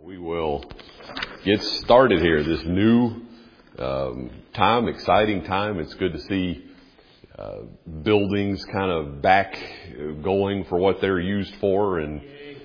We will get started here. This new time, exciting time. It's good to see buildings kind of back going for what they're used for, and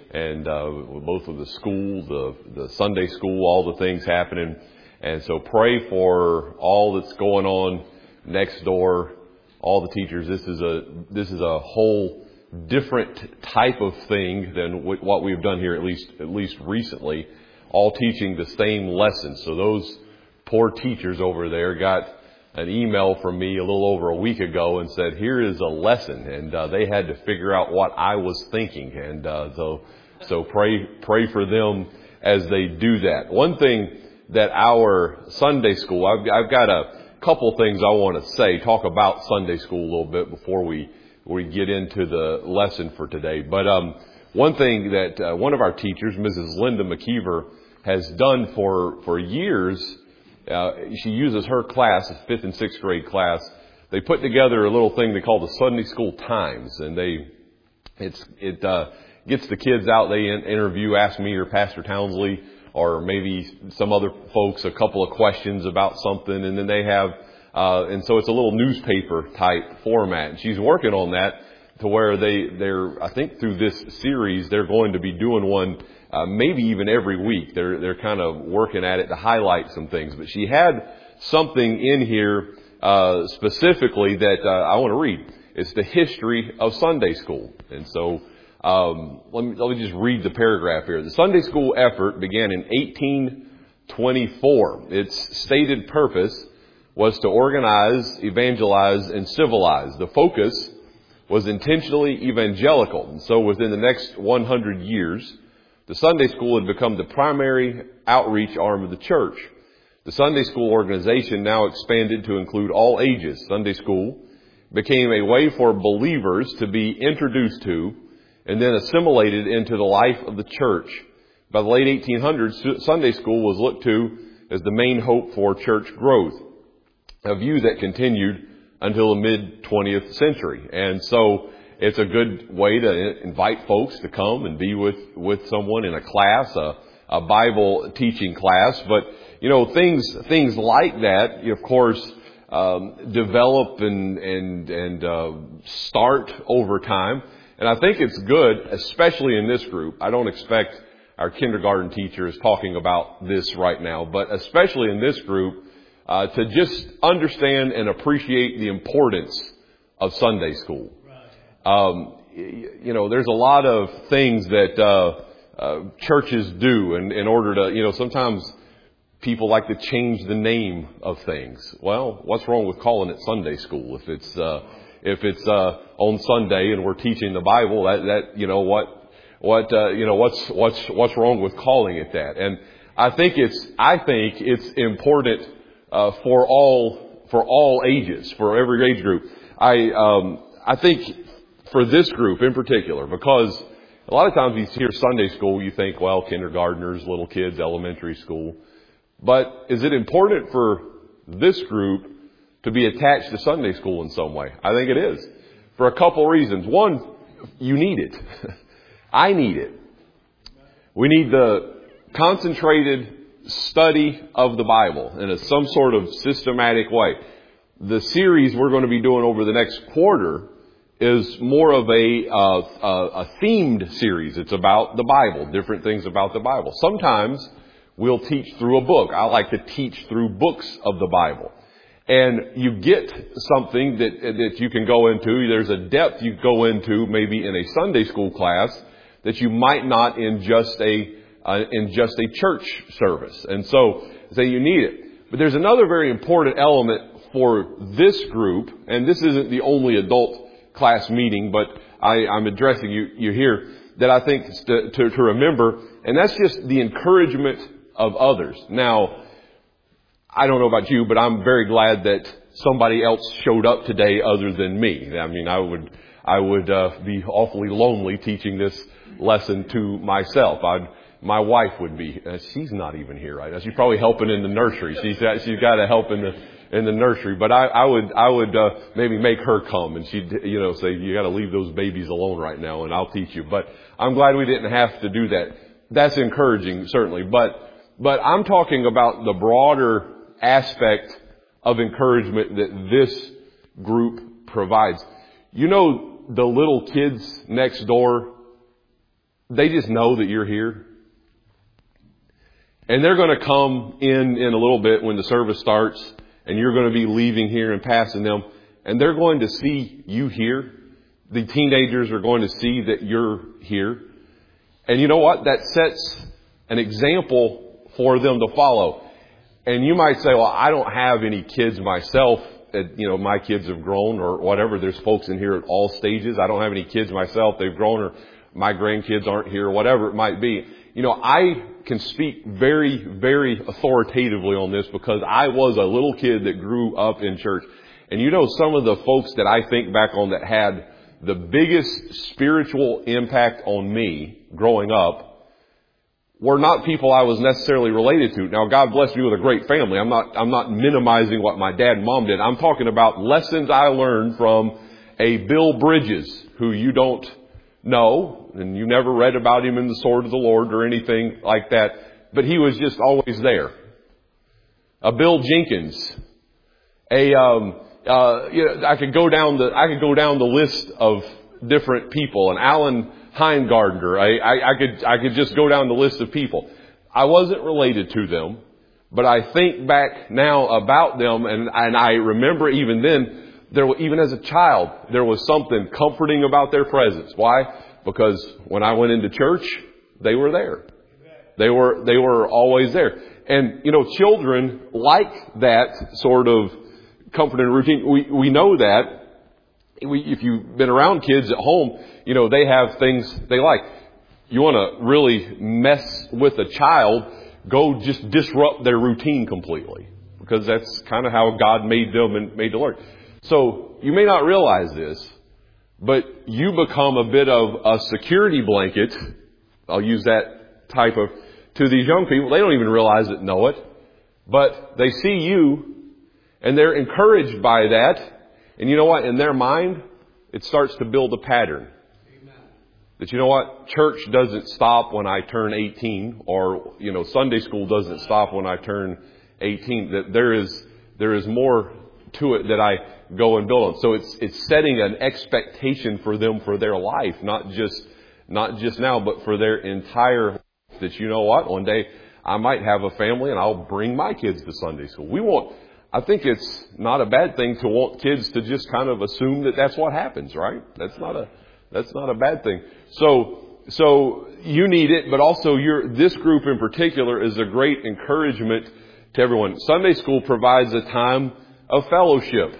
both of the school, the Sunday school, all the things happening. And so pray for all that's going on next door, all the teachers. This is a whole different type of thing than what we've done here, at least recently, all teaching the same lesson. So those poor teachers over there got an email from me a little over a week ago and said, here is a lesson. And they had to figure out what I was thinking. And so pray for them as they do that. One thing that our Sunday school, I've got a couple things I want to talk about Sunday school a little bit before we get into the lesson for today. But one thing that one of our teachers, Mrs. Linda McKeever, has done for years, she uses her class, a 5th and 6th grade class. They put together a little thing they call the Sunday School Times, and it gets the kids out. They interview, ask me or Pastor Townsley or maybe some other folks a couple of questions about something, and then they have and so it's a little newspaper type format. And she's working on that to where they're, I think through this series, they're going to be doing one, maybe even every week. They're kind of working at it to highlight some things. But she had something in here, specifically that, I want to read. It's the history of Sunday school. And so, let me just read the paragraph here. The Sunday school effort began in 1824. Its stated purpose was to organize, evangelize, and civilize. The focus was intentionally evangelical. And so within the next 100 years, the Sunday school had become the primary outreach arm of the church. The Sunday school organization now expanded to include all ages. Sunday school became a way for believers to be introduced to and then assimilated into the life of the church. By the late 1800s, Sunday school was looked to as the main hope for church growth, a view that continued until the mid-20th century. And so it's a good way to invite folks to come and be with someone in a class, a Bible teaching class. But, things like that, of course, develop and start over time. And I think it's good, especially in this group. I don't expect our kindergarten teacher is talking about this right now, but especially in this group, to just understand and appreciate the importance of Sunday school. There's a lot of things that churches do in order to, sometimes people like to change the name of things. Well, what's wrong with calling it Sunday school if it's on Sunday and we're teaching the Bible? What's wrong with calling it that? And I think it's important for all ages, for every age group. I think for this group in particular, because a lot of times you hear Sunday school, you think, well, kindergartners, little kids, elementary school. But is it important for this group to be attached to Sunday school in some way? I think it is, for a couple reasons. One, you need it. I need it. We need the concentrated study of the Bible in some sort of systematic way. The series we're going to be doing over the next quarter is more of a themed series. It's about the Bible, different things about the Bible. Sometimes we'll teach through a book. I like to teach through books of the Bible. And you get something that you can go into. There's a depth you go into maybe in a Sunday school class that you might not in just a church service. And so you need it. But there's another very important element for this group, and this isn't the only adult class meeting, but I'm addressing you here, that I think to remember, and that's just the encouragement of others. Now, I don't know about you, but I'm very glad that somebody else showed up today other than me. I mean, I would be awfully lonely teaching this lesson to myself. My wife would be. She's not even here right now. She's probably helping in the nursery. She's got to help in the nursery. But I would maybe make her come, and she'd say, you got to leave those babies alone right now, and I'll teach you. But I'm glad we didn't have to do that. That's encouraging, certainly. But I'm talking about the broader aspect of encouragement that this group provides. You know, the little kids next door, they just know that you're here. And they're going to come in a little bit when the service starts, and you're going to be leaving here and passing them, and they're going to see you here. The teenagers are going to see that you're here. And you know what? That sets an example for them to follow. And you might say, well, I don't have any kids myself. My kids have grown or whatever. There's folks in here at all stages. I don't have any kids myself. They've grown, or my grandkids aren't here, or whatever it might be. I can speak very, very authoritatively on this because I was a little kid that grew up in church. And some of the folks that I think back on that had the biggest spiritual impact on me growing up were not people I was necessarily related to. Now, God blessed me with a great family. I'm not minimizing what my dad and mom did. I'm talking about lessons I learned from a Bill Bridges, who you don't know, and you never read about him in the Sword of the Lord or anything like that, but he was just always there. A Bill Jenkins, I could go down the list of different people. And Alan Heingardner, I could just go down the list of people. I wasn't related to them, but I think back now about them, and I remember even then, even as a child, there was something comforting about their presence. Why? Because when I went into church, they were there. They were always there. And children like that sort of comfort and routine. We know that. If you've been around kids at home, they have things they like. You want to really mess with a child, go just disrupt their routine completely, because that's kind of how God made them and made to learn. So you may not realize this, but you become a bit of a security blanket. I'll use that type of, to these young people. They don't even realize it, know it, but they see you and they're encouraged by that. And you know what? In their mind, it starts to build a pattern. Amen. That church doesn't stop when I turn 18, or, Sunday school doesn't stop when I turn 18. That there is more to it that I go and build on. So it's setting an expectation for them for their life, not just now, but for their entire life. That one day I might have a family and I'll bring my kids to Sunday school. I think it's not a bad thing to want kids to just kind of assume that that's what happens, right? That's not a bad thing. So you need it, but also this group in particular is a great encouragement to everyone. Sunday school provides a time of fellowship.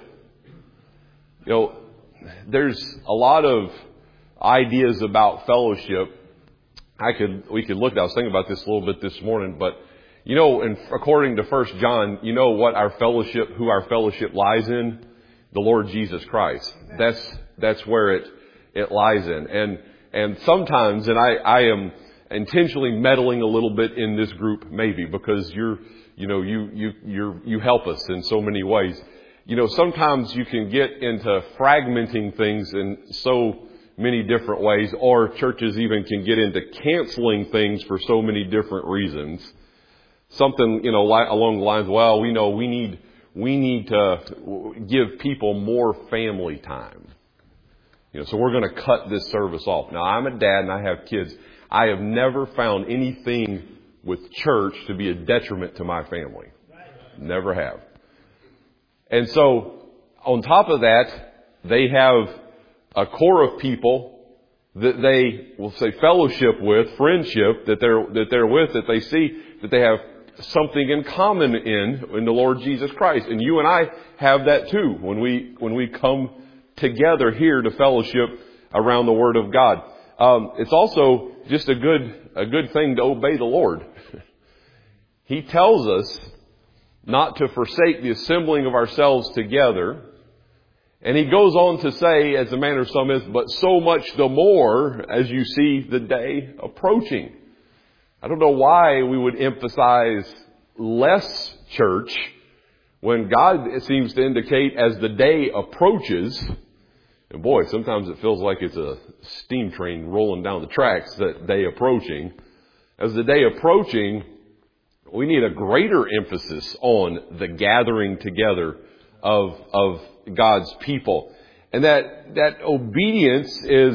There's a lot of ideas about fellowship. We could look. I was thinking about this a little bit this morning, but and according to 1 John, who our fellowship lies in? The Lord Jesus Christ. That's where it lies in. And sometimes, and I am intentionally meddling a little bit in this group, maybe because you help us in so many ways. Sometimes you can get into fragmenting things in so many different ways, or churches even can get into canceling things for so many different reasons. Something, along the lines, well, we need to give people more family time. So we're going to cut this service off. Now, I'm a dad and I have kids. I have never found anything with church to be a detriment to my family. Never have. And so, on top of that, they have a core of people that they will say fellowship with, friendship that they're with, that they see that they have something in common in the Lord Jesus Christ. And you and I have that too when we come together here to fellowship around the Word of God. It's also just a good thing to obey the Lord. He tells us not to forsake the assembling of ourselves together. And he goes on to say, as the manner of some is, but so much the more as you see the day approaching. I don't know why we would emphasize less church when God seems to indicate as the day approaches. And boy, sometimes it feels like it's a steam train rolling down the tracks, that day approaching. as the day approaching, we need a greater emphasis on the gathering together of God's people. And that obedience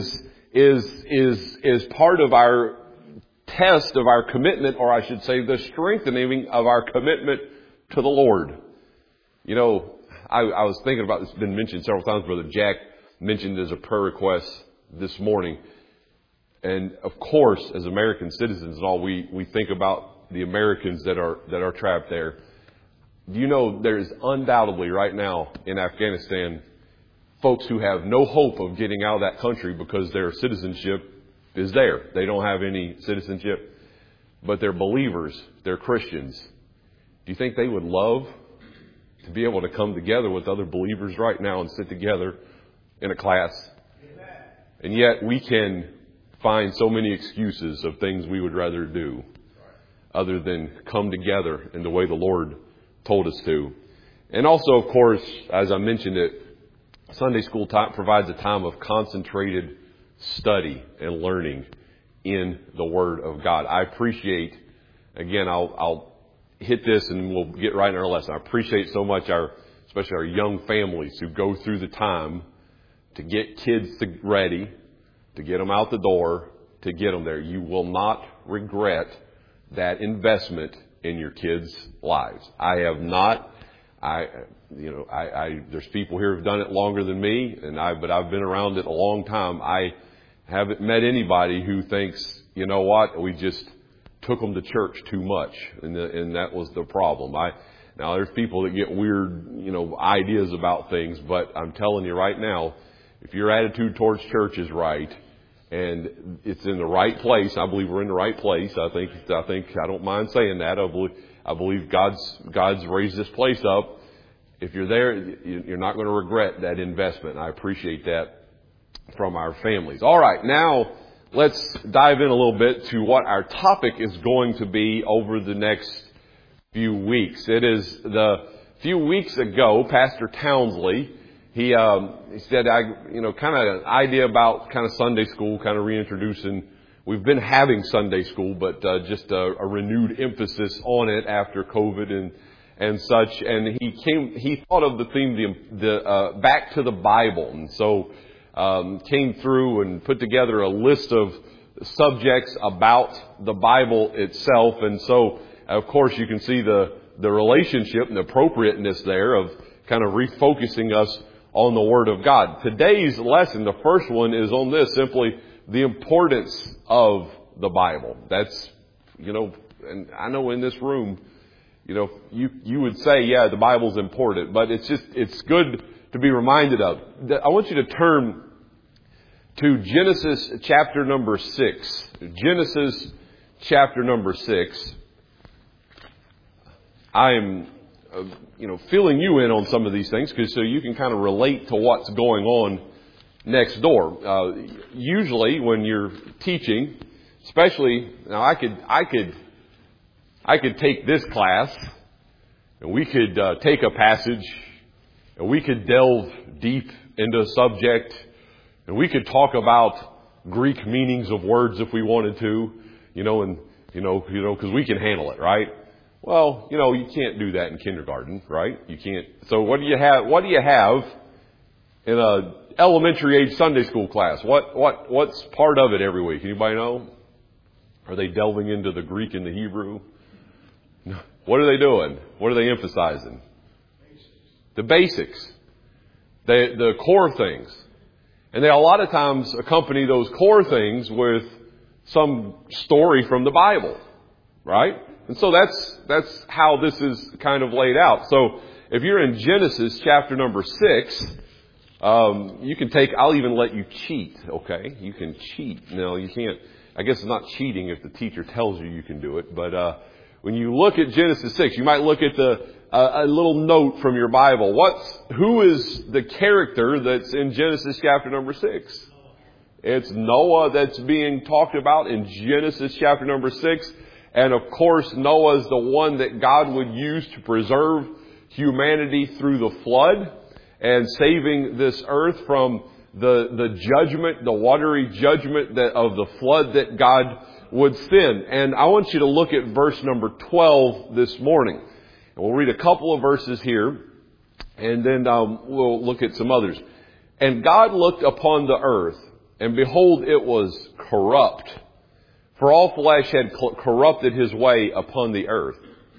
is part of our test of our commitment, or I should say the strengthening of our commitment to the Lord. You know, I was thinking about this, been mentioned several times. Brother Jack mentioned as a prayer request this morning. And of course, as American citizens and all, we think about the Americans that are trapped there. Do you know there's undoubtedly right now in Afghanistan folks who have no hope of getting out of that country because their citizenship is there. They don't have any citizenship, but they're believers. They're Christians. Do you think they would love to be able to come together with other believers right now and sit together in a class? And yet we can find so many excuses of things we would rather do other than come together in the way the Lord told us to. And also, of course, as I mentioned it, Sunday school time provides a time of concentrated study and learning in the Word of God. I appreciate, again, I'll hit this and we'll get right in our lesson. I appreciate so much especially our young families who go through the time to get kids ready, to get them out the door, to get them there. You will not regret that investment in your kids' lives. I have not. There's people here who've done it longer than me, but I've been around it a long time. I haven't met anybody who thinks, you know what, we just took them to church too much, and that was the problem. Now there's people that get weird, ideas about things, but I'm telling you right now, if your attitude towards church is right, and it's in the right place, I believe we're in the right place. I think I don't mind saying that. I believe God's raised this place up. If you're there, you're not going to regret that investment. I appreciate that from our families. All right, now let's dive in a little bit to what our topic is going to be over the next few weeks. It is few weeks ago, Pastor Townsley, he said, kind of an idea about kind of Sunday school, kind of reintroducing. We've been having Sunday school, but just a renewed emphasis on it after COVID and such. And he thought of the theme, the back to the Bible, and so came through and put together a list of subjects about the Bible itself. And so, of course, you can see the relationship and the appropriateness there of kind of refocusing us on the Word of God. Today's lesson, the first one, is on this, simply the importance of the Bible. That's, and I know in this room, you would say, yeah, the Bible's important, but it's good to be reminded of. I want you to turn to Genesis chapter number 6. Genesis chapter number 6. I'm filling you in on some of these things so you can kind of relate to what's going on next door. Usually when you're teaching, especially now, I could take this class and we could take a passage and we could delve deep into a subject and we could talk about Greek meanings of words if we wanted to, because we can handle it, right? Well, you can't do that in kindergarten, right? You can't. So what do you have in a elementary age Sunday school class? What's part of it every week? Anybody know? Are they delving into the Greek and the Hebrew? What are they doing? What are they emphasizing? The basics. The core things. And they a lot of times accompany those core things with some story from the Bible, right? And so that's how this is kind of laid out. So if you're in Genesis chapter number 6, you can I'll even let you cheat, okay? You can cheat. No, you can't. I guess it's not cheating if the teacher tells you can do it. But when you look at Genesis 6, you might look at a little note from your Bible. Who is the character that's in Genesis chapter number 6? It's Noah that's being talked about in Genesis chapter number 6. And of course, Noah is the one that God would use to preserve humanity through the flood and saving this earth from the judgment, the watery judgment of the flood that God would send. And I want you to look at verse number 12 this morning. And we'll read a couple of verses here, and then we'll look at some others. And God looked upon the earth, and behold, it was corrupt. For all flesh had corrupted his way upon the earth.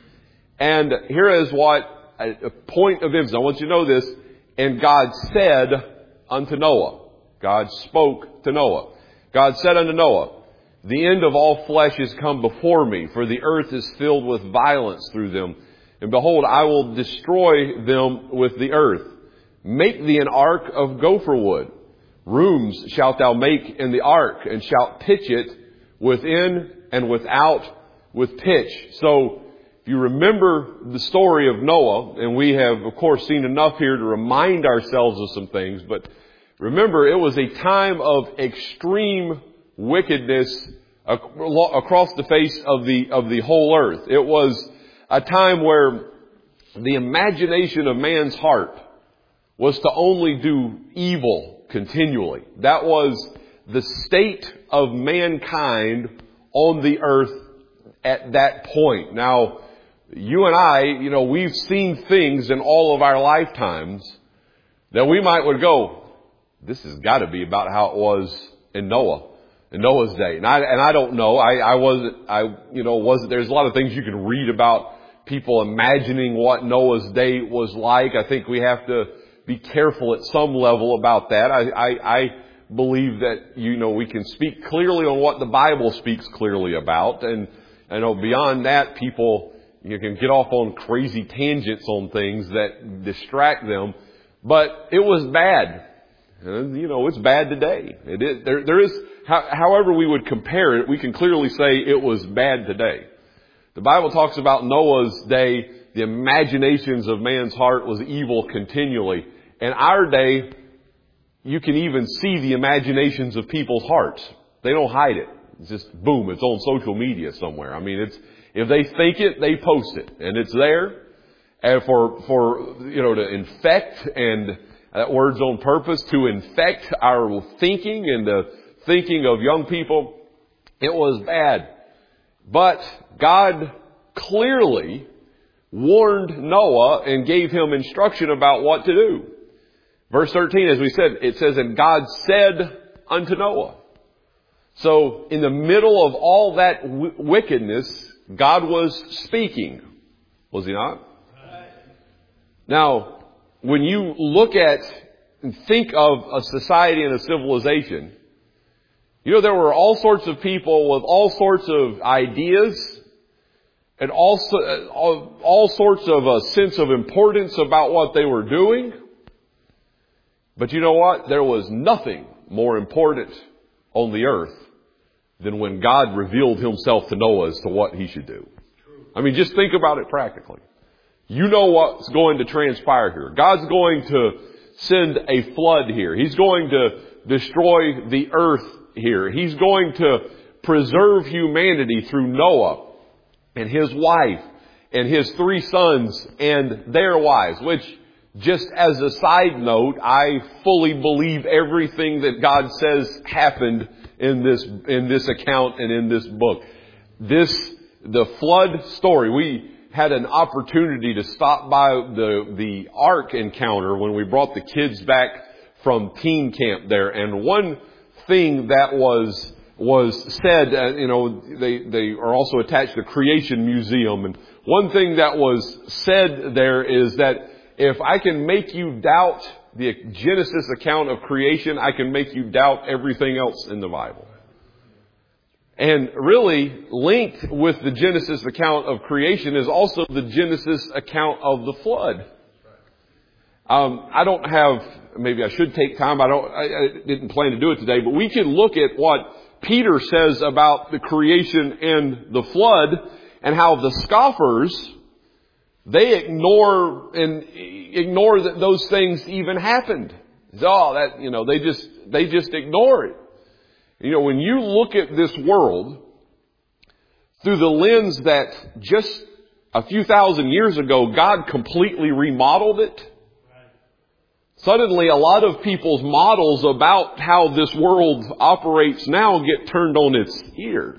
And here is what, a point of emphasis. I want you to know this. And God said unto Noah. God spoke to Noah. God said unto Noah, the end of all flesh is come before me, for the earth is filled with violence through them. And behold, I will destroy them with the earth. Make thee an ark of gopher wood. Rooms shalt thou make in the ark, and shalt pitch it within and without with pitch. So, if you remember the story of Noah, and we have, of course, seen enough here to remind ourselves of some things, but remember, it was a time of extreme wickedness across the face of the whole earth. It was a time where the imagination of man's heart was to only do evil continually. That was the state of mankind on the earth at that point. Now, you and I, we've seen things in all of our lifetimes that we would go, this has got to be about how it was in Noah's day. And I don't know. There's a lot of things you can read about people imagining what Noah's day was like. I think we have to be careful at some level about that. I believe that, we can speak clearly on what the Bible speaks clearly about. And beyond that, people, you can get off on crazy tangents on things that distract them. But it was bad. It's bad today. It is. There is, however we would compare it, we can clearly say it was bad today. The Bible talks about Noah's day, the imaginations of man's heart was evil continually. In our day, you can even see the imaginations of people's hearts. They don't hide it. It's just, boom, it's on social media somewhere. I mean, if they think it, they post it. And it's there. And to infect, and that word's on purpose, to infect our thinking and the thinking of young people, it was bad. But God clearly warned Noah and gave him instruction about what to do. Verse 13, as we said, it says, and God said unto Noah. So, in the middle of all that wickedness, God was speaking. Was He not? Right. Now, when you look at and think of a society and a civilization, there were all sorts of people with all sorts of ideas and also all sorts of a sense of importance about what they were doing. But you know what? There was nothing more important on the earth than when God revealed Himself to Noah as to what he should do. I mean, just think about it practically. You know what's going to transpire here. God's going to send a flood here. He's going to destroy the earth here. He's going to preserve humanity through Noah and his wife and his 3 sons and their wives, which, just as a side note, I fully believe everything that God says happened in this account and in this book. The flood story, we had an opportunity to stop by the Ark encounter when we brought the kids back from teen camp there. And one thing that was said, they are also attached to the Creation Museum. And one thing that was said there is that if I can make you doubt the Genesis account of creation, I can make you doubt everything else in the Bible. And really linked with the Genesis account of creation is also the Genesis account of the flood. I don't have, maybe I should take time. I didn't plan to do it today, but we can look at what Peter says about the creation and the flood and how the scoffers, they ignore that those things even happened. They just ignore it. When you look at this world through the lens that just a few thousand years ago God completely remodeled it, suddenly a lot of people's models about how this world operates now get turned on its ear.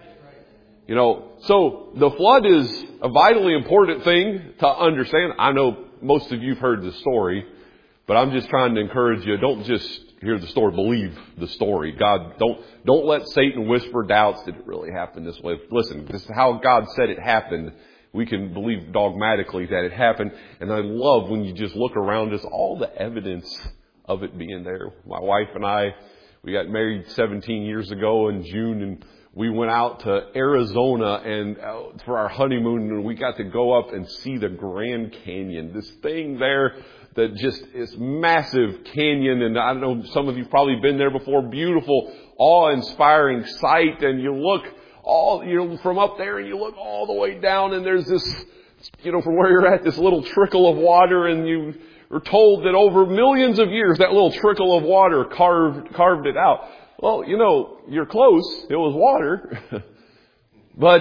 So the flood is a vitally important thing to understand. I know most of you've heard the story, but I'm just trying to encourage you, don't just hear the story, believe the story. God, don't let Satan whisper doubts. Did it really happen this way? Listen, this is how God said it happened. We can believe dogmatically that it happened. And I love when you just look around us, all the evidence of it being there. My wife and I, we got married 17 years ago in June, and we went out to Arizona and for our honeymoon, and we got to go up and see the Grand Canyon. This thing there that just is massive canyon, and I don't know, some of you've probably been there before. Beautiful, awe-inspiring sight, and you look from up there, and you look all the way down, and there's this, from where you're at, this little trickle of water, and you are told that over millions of years, that little trickle of water carved it out. Well, you're close. It was water. But,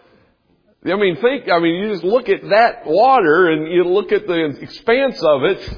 you just look at that water and you look at the expanse of it.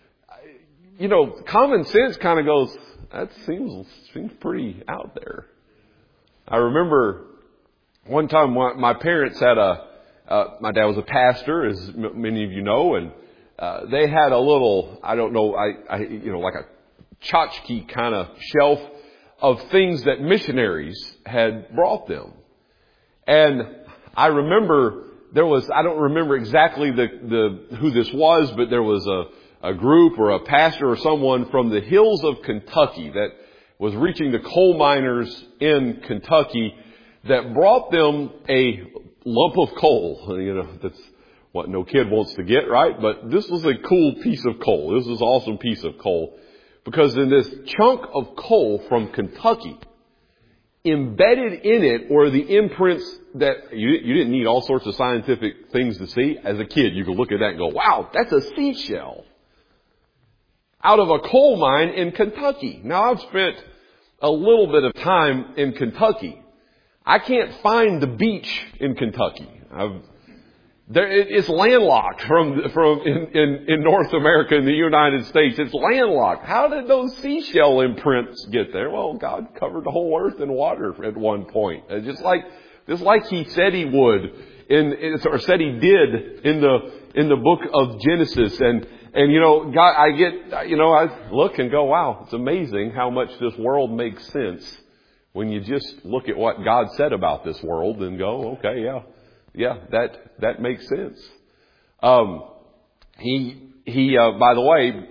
Common sense kind of goes, that seems pretty out there. I remember one time my parents had my dad was a pastor, as many of you know, and they had a little, I don't know, like a tchotchke kind of shelf of things that missionaries had brought them. And I remember I don't remember exactly who this was, but there was a group or a pastor or someone from the hills of Kentucky that was reaching the coal miners in Kentucky that brought them a lump of coal. That's what no kid wants to get, right? But this was a cool piece of coal. This was an awesome piece of coal. Because in this chunk of coal from Kentucky, embedded in it were the imprints that you didn't need all sorts of scientific things to see. As a kid, you could look at that and go, wow, that's a seashell out of a coal mine in Kentucky. Now, I've spent a little bit of time in Kentucky. I can't find the beach in Kentucky. It's landlocked in North America, in the United States. It's landlocked. How did those seashell imprints get there? Well, God covered the whole earth in water at one point. Just like He said He would, or said He did in the book of Genesis. And God, I look and go, wow, it's amazing how much this world makes sense when you just look at what God said about this world and go, okay, yeah, that makes sense. He by the way,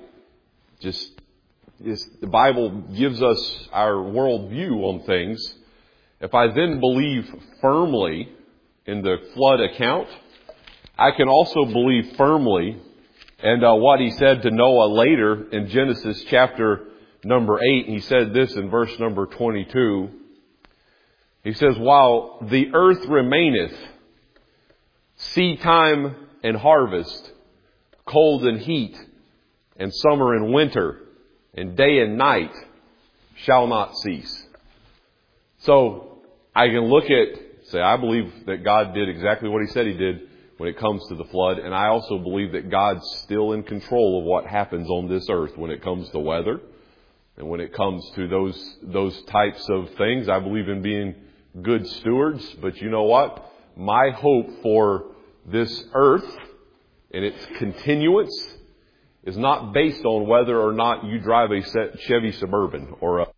the Bible gives us our worldview on things. If I then believe firmly in the flood account, I can also believe firmly in what He said to Noah later in Genesis chapter number 8. He said this in verse number 22. He says, while the earth remaineth, seed time and harvest, cold and heat, and summer and winter, and day and night shall not cease. So I can say, I believe that God did exactly what He said He did when it comes to the flood. And I also believe that God's still in control of what happens on this earth when it comes to weather. And when it comes to those types of things, I believe in being good stewards. But you know what? My hope for this earth and its continuance is not based on whether or not you drive a Chevy Suburban or a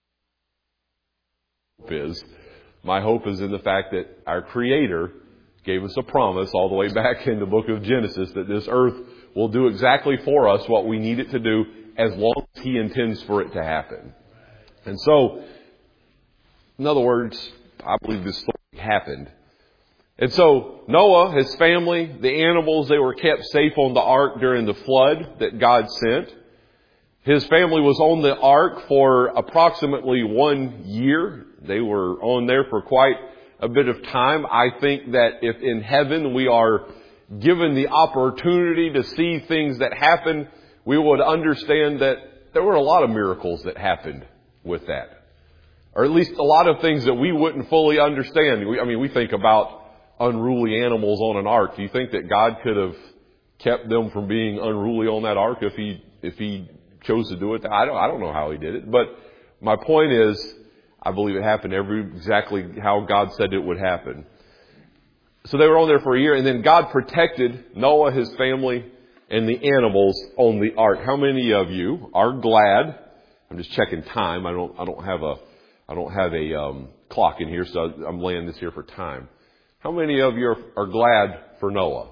My hope is in the fact that our Creator gave us a promise all the way back in the book of Genesis that this earth will do exactly for us what we need it to do as long as He intends for it to happen. And so, in other words, I believe this story happened. And so Noah, his family, the animals, they were kept safe on the ark during the flood that God sent. His family was on the ark for approximately 1 year. They were on there for quite a bit of time. I think that if in heaven we are given the opportunity to see things that happen, we would understand that there were a lot of miracles that happened with that. Or at least a lot of things that we wouldn't fully understand. We think about unruly animals on an ark. Do you think that God could have kept them from being unruly on that ark if He if he chose to do it. I don't know how he did it. But my point is, I believe it happened exactly how God said it would happen. So they were on there for a year, and then God protected Noah, his family, and the animals on the ark. How many of you are glad? I'm just checking time. I don't have a clock in here, so I'm laying this here for time. How many of you are glad for Noah?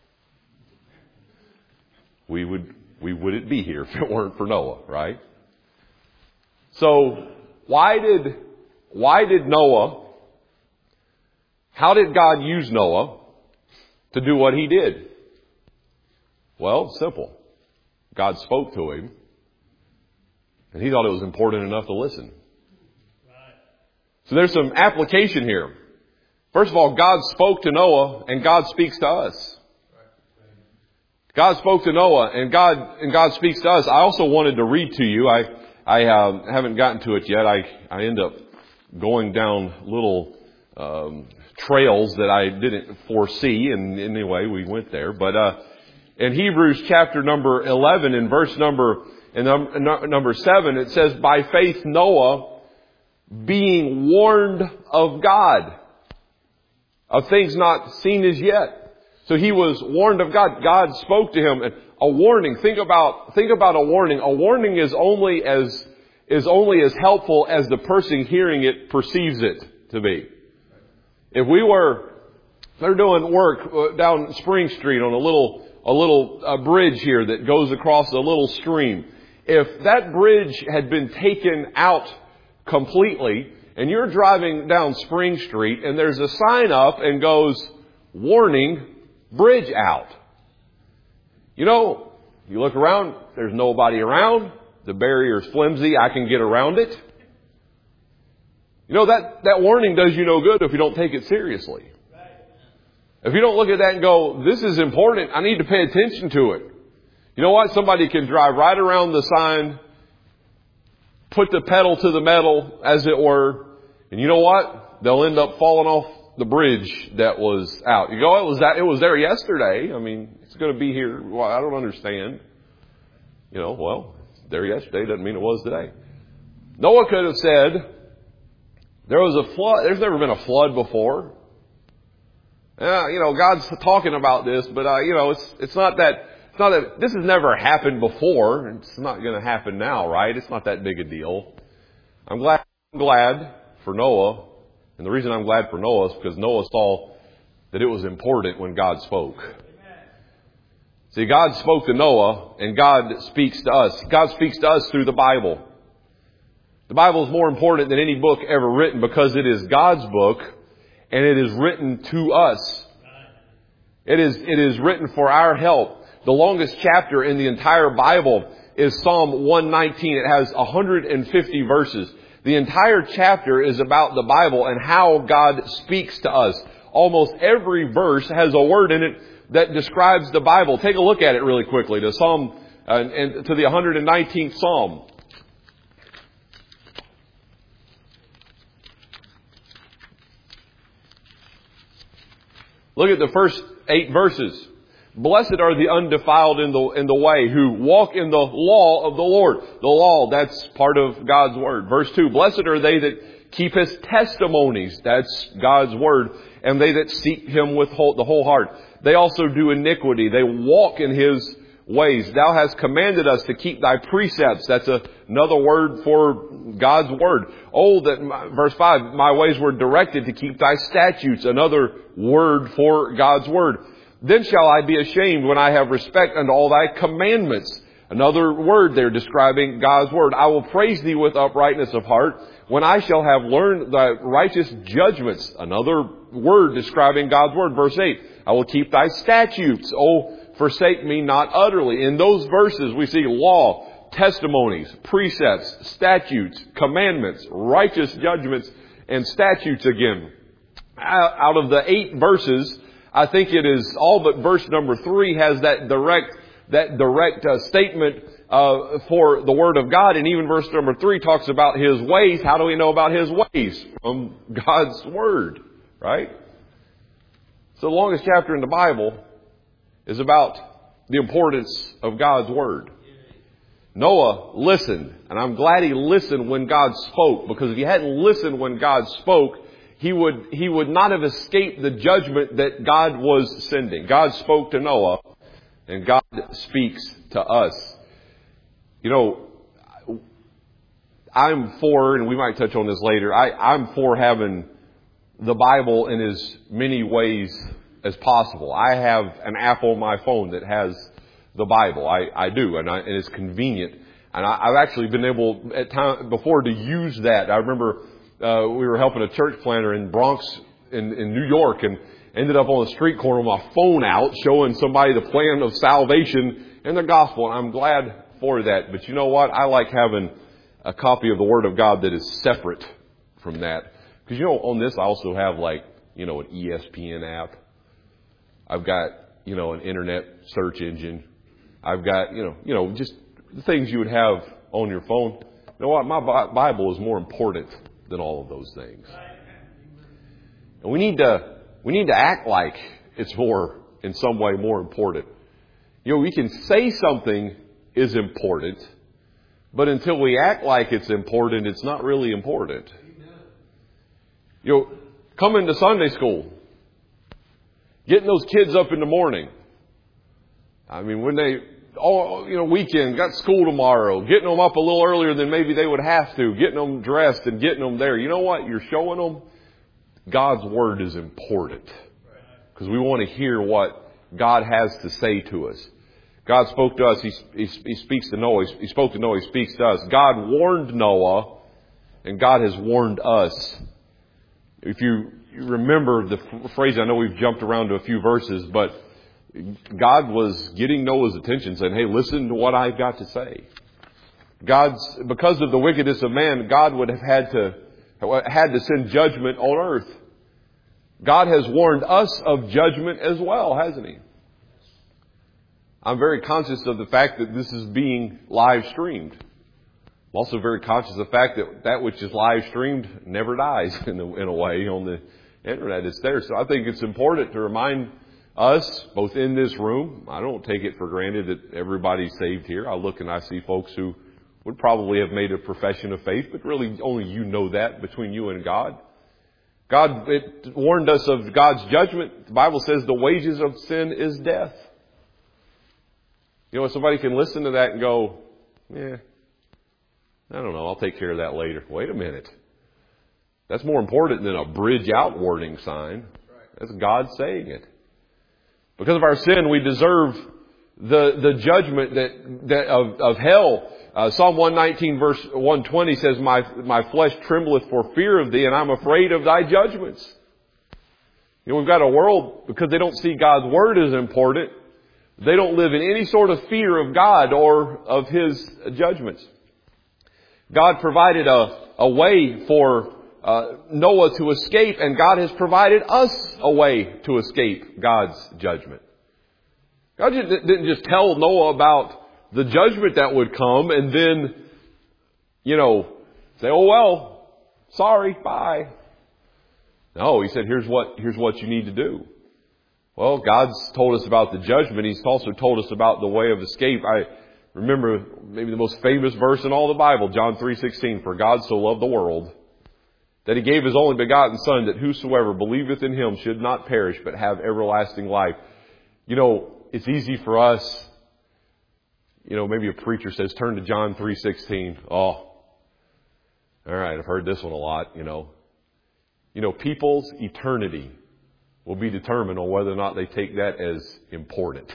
We wouldn't be here if it weren't for Noah, right? So why did Noah? How did God use Noah to do what he did? Well, simple. God spoke to him, and he thought it was important enough to listen. So there's some application here. First of all, God spoke to Noah, and God speaks to us. God spoke to Noah, and God speaks to us. I also wanted to read to you. I haven't gotten to it yet. I end up going down little trails that I didn't foresee, and anyway, we went there. But in Hebrews chapter number 11, in verse number 7, it says, "By faith Noah, being warned of God of things not seen as yet." So he was warned of God. God spoke to him. And a warning. Think about a warning. A warning is only as helpful as the person hearing it perceives it to be. If they're doing work down Spring Street on a little bridge here that goes across a little stream. If that bridge had been taken out completely, and you're driving down Spring Street, and there's a sign up and goes, "Warning, bridge out." You look around, there's nobody around. The barrier's flimsy. I can get around it. That warning does you no good if you don't take it seriously. If you don't look at that and go, "This is important. I need to pay attention to it." You know what? Somebody can drive right around the sign, put the pedal to the metal, as it were, and you know what? They'll end up falling off the bridge that was out. You go, it was there yesterday. I mean, it's going to be here. Well, I don't understand. There yesterday doesn't mean it was today. Noah could have said, there was a flood. There's never been a flood before. God's talking about this, but it's not that this has never happened before. It's not going to happen now, right? It's not that big a deal. I'm glad for Noah. And the reason I'm glad for Noah is because Noah saw that it was important when God spoke. See, God spoke to Noah, and God speaks to us. God speaks to us through the Bible. The Bible is more important than any book ever written because it is God's book, and it is written to us. It is written for our help. The longest chapter in the entire Bible is Psalm 119. It has 150 verses. The entire chapter is about the Bible and how God speaks to us. Almost every verse has a word in it that describes the Bible. Take a look at it really quickly. To Psalm and to the 119th Psalm. Look at the first 8 verses. "Blessed are the undefiled in the way, who walk in the law of the Lord." The law, that's part of God's word. Verse 2, "Blessed are they that keep His testimonies." That's God's word. "And they that seek Him with the whole heart. They also do iniquity. They walk in His ways. Thou hast commanded us to keep Thy precepts." That's another word for God's word. Verse 5, "My ways were directed to keep Thy statutes." Another word for God's word. "Then shall I be ashamed when I have respect unto all Thy commandments." Another word there describing God's word. "I will praise Thee with uprightness of heart when I shall have learned Thy righteous judgments." Another word describing God's word. Verse 8, "I will keep Thy statutes. Oh, forsake me not utterly." In those verses we see law, testimonies, precepts, statutes, commandments, righteous judgments, and statutes again. Out of the 8 verses, I think it is all but verse number 3 has that direct statement for the Word of God. And even verse number 3 talks about His ways. How do we know about His ways? From God's Word, right? So the longest chapter in the Bible is about the importance of God's Word. Noah listened, and I'm glad he listened when God spoke, because if he hadn't listened when God spoke, he would not have escaped the judgment that God was sending. God spoke to Noah, and God speaks to us. You know, I'm for, and we might touch on this later, I'm for having the Bible in as many ways as possible. I have an app on my phone that has the Bible. I do, and it's convenient. And I've actually been able at time before to use that. I remember we were helping a church planter in Bronx in New York, and ended up on the street corner with my phone out, showing somebody the plan of salvation and the gospel. And I'm glad for that. But you know what? I like having a copy of the Word of God that is separate from that. Because, you know, on this I also have an ESPN app. I've got, an internet search engine. I've got, just the things you would have on your phone. You know what? My Bible is more important than all of those things. And we need to act like it's in some way more important. We can say something is important, but until we act like it's important, it's not really important. Coming to Sunday school, getting those kids up in the morning. I mean, when they, weekend, got school tomorrow, getting them up a little earlier than maybe they would have to, getting them dressed and getting them there. You know what? You're showing them God's Word is important, because we want to hear what God has to say to us. God spoke to us. He speaks to Noah. He spoke to Noah. He speaks to us. God warned Noah, and God has warned us. If you remember the phrase, I know we've jumped around to a few verses, but God was getting Noah's attention, saying, hey, listen to what I've got to say. Because of the wickedness of man, God would have had to send judgment on earth. God has warned us of judgment as well, hasn't He? I'm very conscious of the fact that this is being live streamed. I'm also very conscious of the fact that which is live streamed never dies in a way on the internet. It's there. So I think it's important to remind us, both in this room, I don't take it for granted that everybody's saved here. I look and I see folks who would probably have made a profession of faith, but really only you know that between you and God. It warned us of God's judgment. The Bible says the wages of sin is death. Somebody can listen to that and go, I don't know, I'll take care of that later. Wait a minute. That's more important than a bridge out warning sign. That's God saying it. Because of our sin, we deserve the judgment of hell. Psalm 119 verse 120 says, My flesh trembleth for fear of thee, and I'm afraid of thy judgments. We've got a world, because they don't see God's Word as important, they don't live in any sort of fear of God or of His judgments. God provided a way for Noah to escape, and God has provided us a way to escape God's judgment. God didn't just tell Noah about the judgment that would come and then, say, oh well, sorry, bye. No, He said, here's what you need to do. Well, God's told us about the judgment. He's also told us about the way of escape. I remember maybe the most famous verse in all the Bible, John 3:16, for God so loved the world that He gave His only begotten Son, that whosoever believeth in Him should not perish, but have everlasting life. It's easy for us, maybe a preacher says, turn to John 3:16. Oh, all right, I've heard this one a lot, people's eternity will be determined on whether or not they take that as important.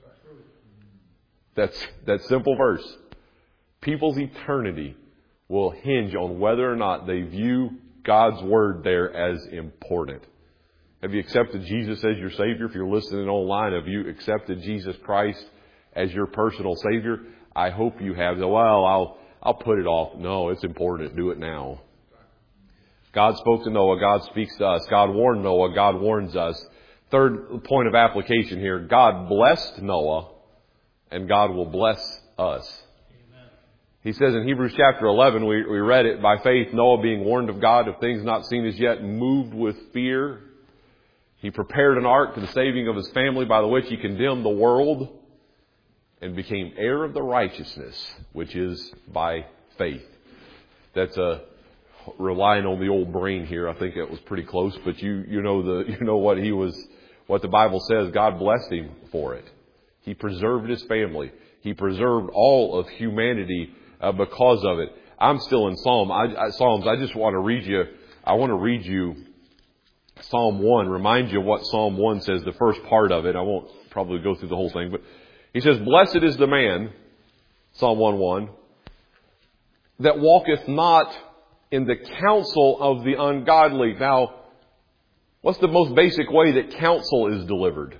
That's that simple verse. People's eternity will hinge on whether or not they view God's Word there as important. Have you accepted Jesus as your Savior? If you're listening online, have you accepted Jesus Christ as your personal Savior? I hope you have. Well, I'll put it off. No, it's important. Do it now. God spoke to Noah. God speaks to us. God warned Noah. God warns us. Third point of application here. God blessed Noah, and God will bless us. Amen. He says in Hebrews chapter 11, we read it, by faith Noah, being warned of God of things not seen as yet, moved with fear, he prepared an ark to the saving of his family, by the which he condemned the world. and became heir of the righteousness, which is by faith. That's relying on the old brain here. I think that was pretty close, but you know what the Bible says. God blessed him for it. He preserved his family. He preserved all of humanity because of it. I'm still in Psalms. I just want to read you. I want to read you Psalm 1. Remind you what Psalm 1 says. The first part of it. I won't probably go through the whole thing, but he says, "Blessed is the man," Psalm 1:1, "that walketh not in the counsel of the ungodly." Now, what's the most basic way that counsel is delivered?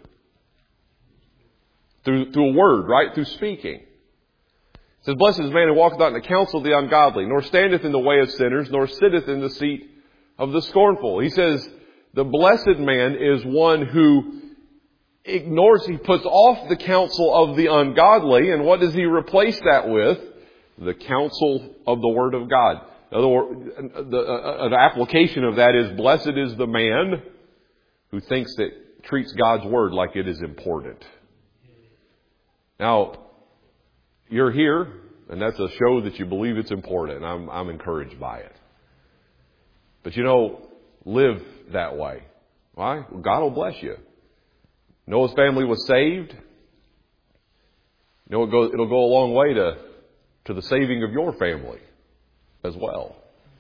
Through a word, right? Through speaking. It says, "Blessed is the man who walketh not in the counsel of the ungodly, nor standeth in the way of sinners, nor sitteth in the seat of the scornful." He says, the blessed man is one who ignores, he puts off the counsel of the ungodly, and what does he replace that with? The counsel of the Word of God. In other words, an application of that is, blessed is the man who treats God's Word like it is important. Now, you're here, and that's a show that you believe it's important, and I'm encouraged by it. But live that way. Why? Well, God will bless you. Noah's family was saved. It'll go a long way to the saving of your family as well.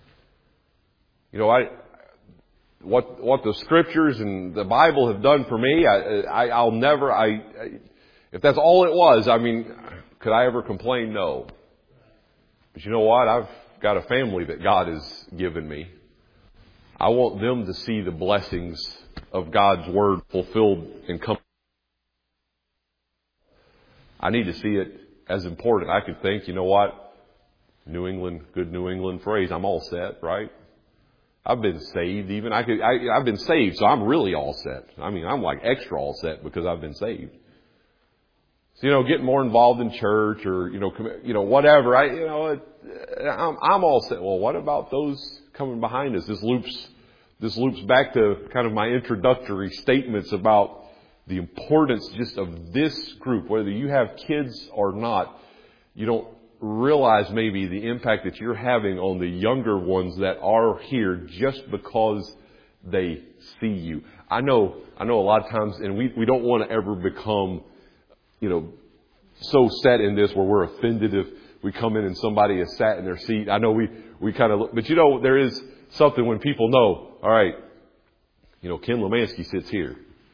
What the Scriptures and the Bible have done for me, I'll never, if that's all it was, could I ever complain? No. But you know what? I've got a family that God has given me. I want them to see the blessings of God's Word fulfilled and come. I need to see it as important. I could think, you know what? Good New England phrase, I'm all set, right? I've been saved even. I've been saved, so I'm really all set. I'm like extra all set because I've been saved. So, getting more involved in church or, whatever. I'm all set. Well, what about those coming behind us? This loops back to kind of my introductory statements about the importance just of this group. Whether you have kids or not, you don't realize maybe the impact that you're having on the younger ones that are here just because they see you. I know a lot of times, and we don't want to ever become, so set in this where we're offended if we come in and somebody has sat in their seat. I know we kind of, but there is something when people know, all right, Ken Lemansky sits here,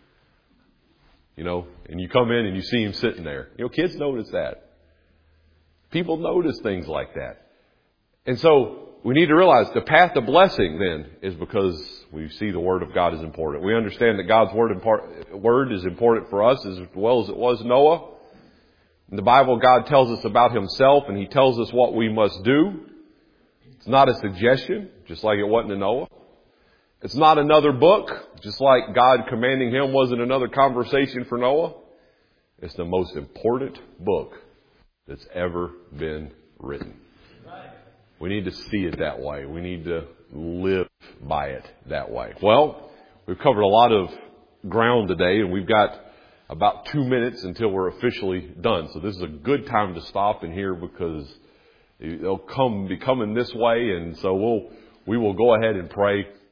and you come in and you see him sitting there. Kids notice that. People notice things like that. And so we need to realize the path to blessing then is because we see the Word of God is important. We understand that God's Word is important for us as well as it was Noah. In the Bible, God tells us about Himself and He tells us what we must do. It's not a suggestion, just like it wasn't to Noah. It's not another book, just like God commanding him wasn't another conversation for Noah. It's the most important book that's ever been written. We need to see it that way. We need to live by it that way. Well, we've covered a lot of ground today, and we've got about 2 minutes until we're officially done. So this is a good time to stop in here because they'll be coming this way, and so we will go ahead and pray.